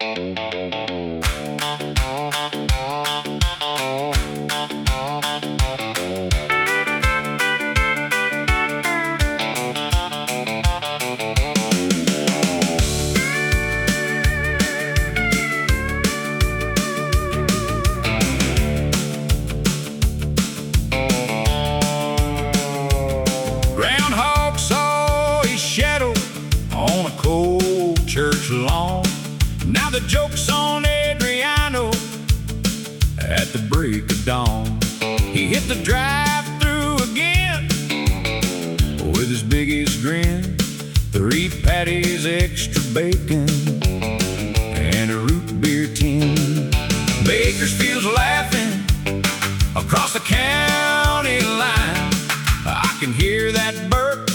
Groundhog saw his shadow on a cold church lawn. Now the joke's on Adriano at the break of dawn. He hit the drive-thru again with his biggest grin. 3 patties, extra bacon, and a root beer tin. Bakersfield's laughing across the county line. I can hear that burp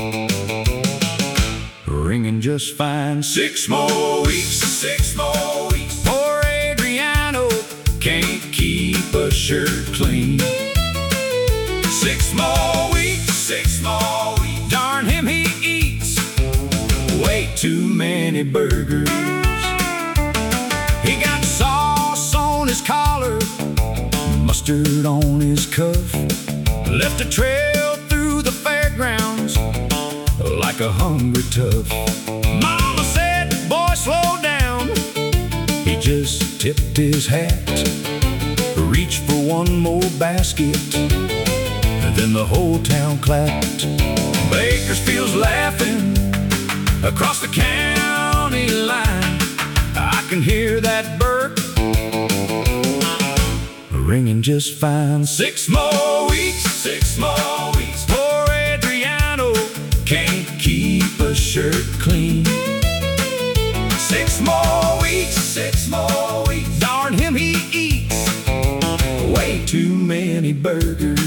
ringing just fine. 6 more weeks, 6 more weeks. Poor Adriano can't keep a shirt clean. 6 more weeks, 6 more weeks. Darn him, he eats way too many burgers. He got sauce on his collar, mustard on his cuff, left a trail through the fairgrounds like a hungry tough. Mama said, boy, slow down. He just tipped his hat, reached for one more basket, and then the whole town clapped. Bakersfield's laughing across the county line. I can hear that burp ringing just fine. 6 more weeks, 6 more weeks. Poor Adriano can't keep a shirt clean. 6 more weeks, 6 more weeks. Darn him, he eats way too many burgers.